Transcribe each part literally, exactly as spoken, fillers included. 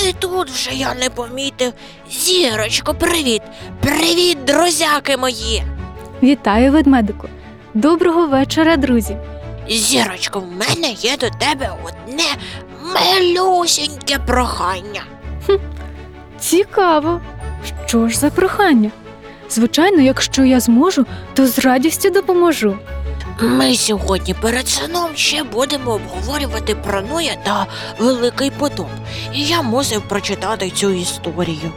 ти тут вже, я не помітив. Зірочко, привіт! Привіт, друзяки мої! Вітаю, ведмедику! Доброго вечора, друзі! Зірочко, в мене є до тебе одне малюсіньке прохання. Цікаво! Що ж за прохання? Звичайно, якщо я зможу, то з радістю допоможу. Ми сьогодні перед сном ще будемо обговорювати про Ноя та Великий потоп. І я мусив прочитати цю історію.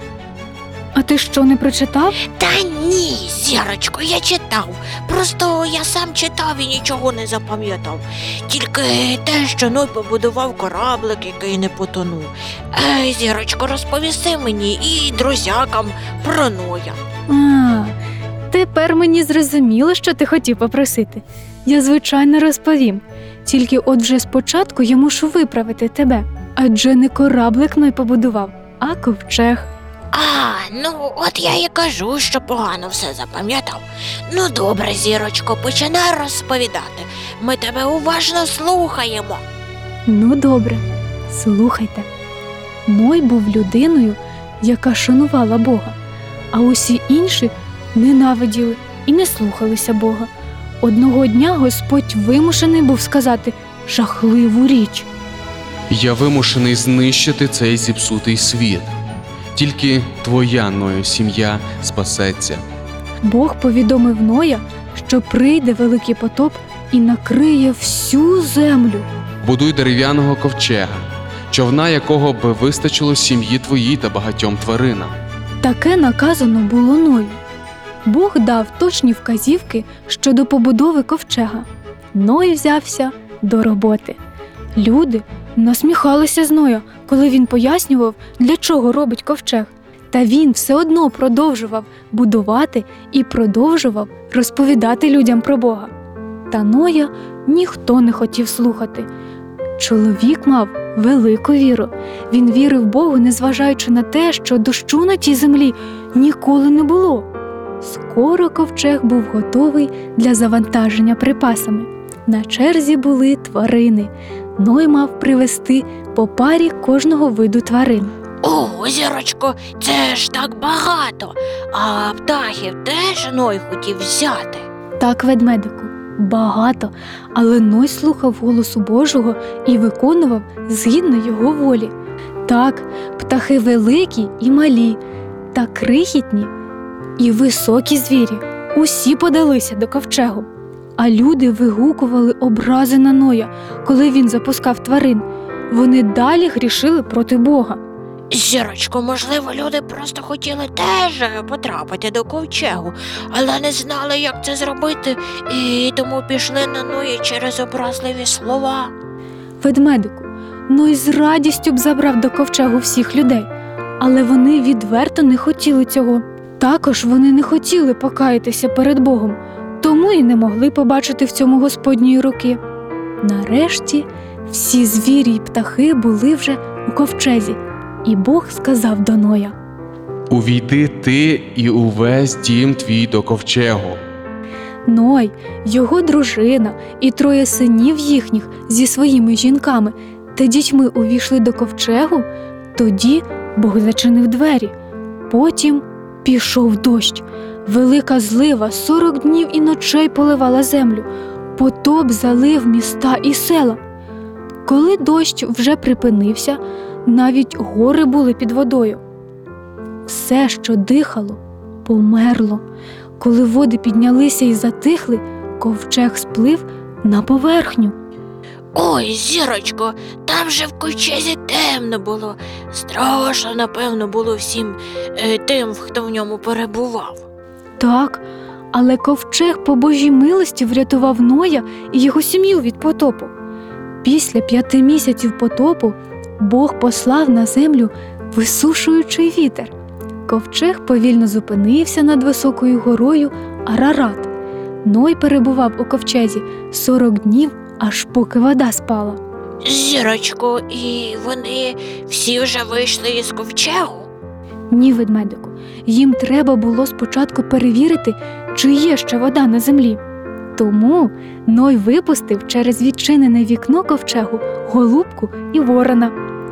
А ти що, не прочитав? Та ні, Зірочко, я читав. Просто я сам читав і нічого не запам'ятав. Тільки те, що Ной побудував кораблик, який не потонув. Е, Зірочко, розповіси мені і друзякам про Ноя. А, тепер мені зрозуміло, що ти хотів попросити. Я, звичайно, розповім. Тільки от вже спочатку я мушу виправити тебе. Адже не кораблик Ной побудував, а ковчег. А, ну от я і кажу, що погано все запам'ятав. Ну добре, Зірочко, починай розповідати. Ми тебе уважно слухаємо. Ну добре, слухайте. Ной був людиною, яка шанувала Бога, а усі інші ненавиділи і не слухалися Бога. Одного дня Господь вимушений був сказати жахливу річ. Я вимушений знищити цей зіпсутий світ. Тільки твоя, Ною, сім'я спасеться. Бог повідомив Ноя, що прийде великий потоп і накриє всю землю. Будуй дерев'яного ковчега, човна якого би вистачило сім'ї твоїй та багатьом тваринам. Таке наказано було Ною. Бог дав точні вказівки щодо побудови ковчега. Ной взявся до роботи. Люди насміхалися з Ноя, коли він пояснював, для чого робить ковчег. Та він все одно продовжував будувати і продовжував розповідати людям про Бога. Та Ноя ніхто не хотів слухати. Чоловік мав велику віру. Він вірив Богу, незважаючи на те, що дощу на тій землі ніколи не було. Скоро ковчег був готовий для завантаження припасами. На черзі були тварини. Ной мав привезти по парі кожного виду тварин. О, Зірочко, це ж так багато. А птахів теж Ной хотів взяти. Так, ведмедику, багато, але Ной слухав голосу Божого і виконував згідно його волі. Так, птахи великі і малі, та крихітні і високі звірі усі подалися до ковчегу. А люди вигукували образи на Ноя, коли він запускав тварин. Вони далі грішили проти Бога. Зірочко, можливо, люди просто хотіли теж потрапити до ковчегу, але не знали, як це зробити, і тому пішли на Ноя через образливі слова. Ведмедику, Ной з радістю б забрав до ковчегу всіх людей, але вони відверто не хотіли цього. Також вони не хотіли покаятися перед Богом, тому і не могли побачити в цьому Господньої руки. Нарешті всі звірі й птахи були вже у ковчезі, і Бог сказав до Ноя: Увійди ти і увесь дім твій до ковчегу. Ной, його дружина і троє синів їхніх зі своїми жінками та дітьми увійшли до ковчегу. Тоді Бог зачинив двері. Потім пішов дощ. Велика злива сорок днів і ночей поливала землю. Потоп залив міста і села. Коли дощ вже припинився, навіть гори були під водою. Все, що дихало, померло. Коли води піднялися і затихли, ковчег сплив на поверхню. Ой, Зірочко, там же в ковчезі темно було. Страшно, напевно, було всім е, тим, хто в ньому перебував. Так, але ковчег по Божій милості врятував Ноя і його сім'ю від потопу. Після п'яти місяців потопу Бог послав на землю висушуючий вітер. Ковчег повільно зупинився над високою горою Арарат. Ной перебував у ковчезі сорок днів, аж поки вода спала. Зірочко, і вони всі вже вийшли із ковчегу? Ні, ведмедику, їм треба було спочатку перевірити, чи є ще вода на землі. Тому Ной випустив через відчинене вікно ковчегу голубку і ворона.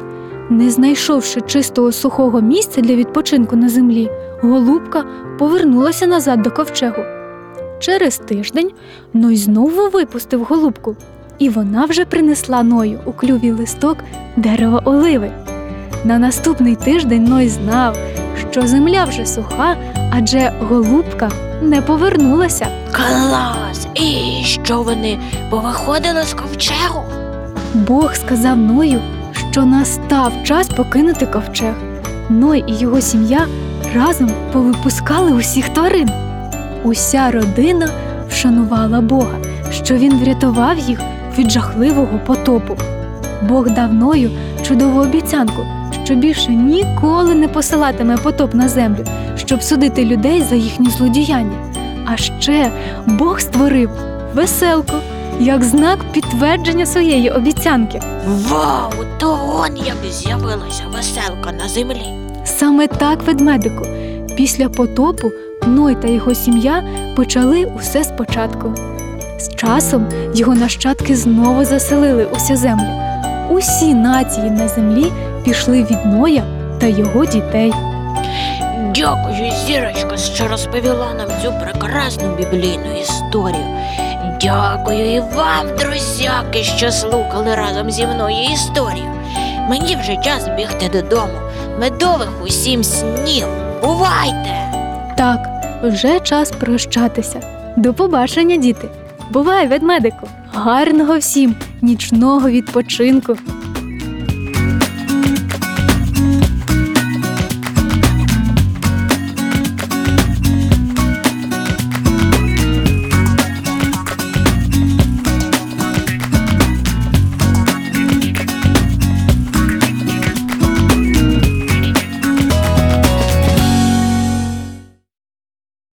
Не знайшовши чистого сухого місця для відпочинку на землі, голубка повернулася назад до ковчегу. Через тиждень Ной знову випустив голубку, і вона вже принесла Ною у клюві листок дерева оливи. На наступний тиждень Ной знав, що земля вже суха, адже голубка не повернулася. Клас! І що вони повиходили з ковчегу? Бог сказав Ною, що настав час покинути ковчег. Ной і його сім'я разом повипускали усіх тварин. Уся родина вшанувала Бога, що він врятував їх від жахливого потопу. Бог дав Ною чудову обіцянку, що більше ніколи не посилатиме потоп на землю, щоб судити людей за їхні злодіяння. А ще Бог створив веселку, як знак підтвердження своєї обіцянки. Вау! То он як з'явилася веселка на землі. Саме так, ведмедику, після потопу Ной та його сім'я почали усе спочатку. З часом його нащадки знову заселили усю землю. Усі нації на землі пішли від Ноя та його дітей. Дякую, зірочко, що розповіла нам цю прекрасну біблійну історію. Дякую і вам, друзяки, що слухали разом зі мною історію. Мені вже час бігти додому. Медових усім снів. Бувайте! Так, вже час прощатися. До побачення, діти! Бувай, ведмедику! Гарного всім нічного відпочинку!